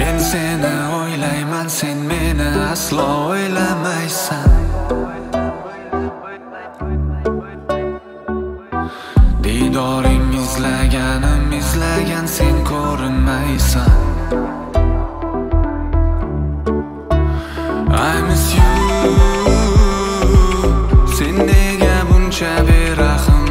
Men seni o'ylayman, sen meni aslo o'ylamaysan. Didoring izlagan sen ko'rinmaysan. I miss you. Sen nega buncha berahm?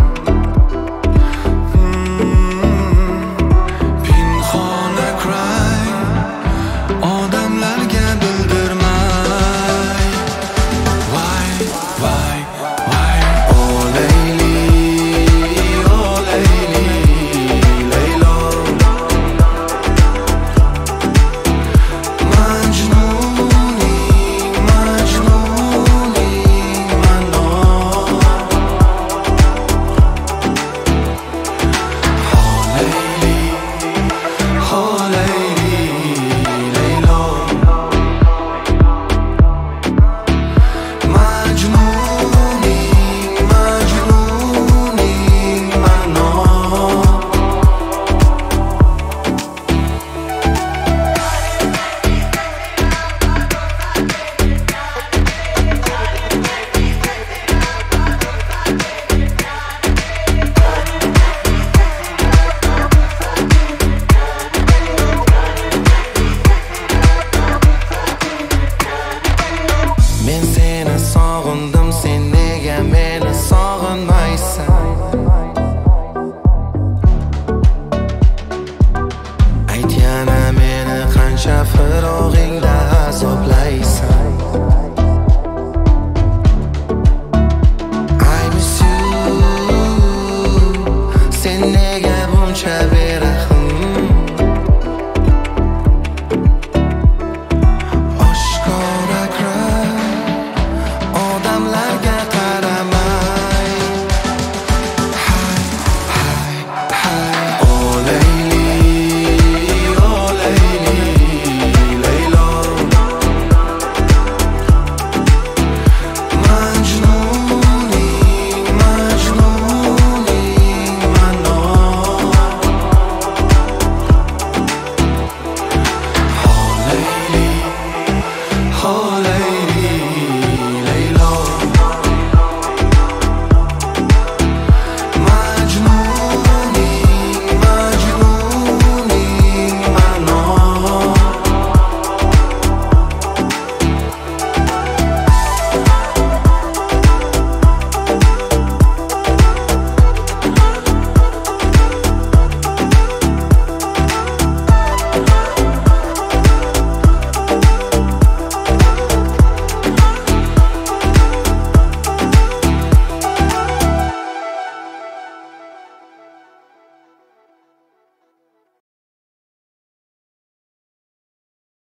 Pinhona cry, odamlarga bildirmay. Why? Oh Layli, Laylo. Majnuning mano. Oh Layli, Laylo. Majnuning mano. Men seni sog'indim, sen nega meni sog'inmaysan? Ayt yana meni qancha firog'ingda azoblaysan? I miss you. Sen nega buncha berasan?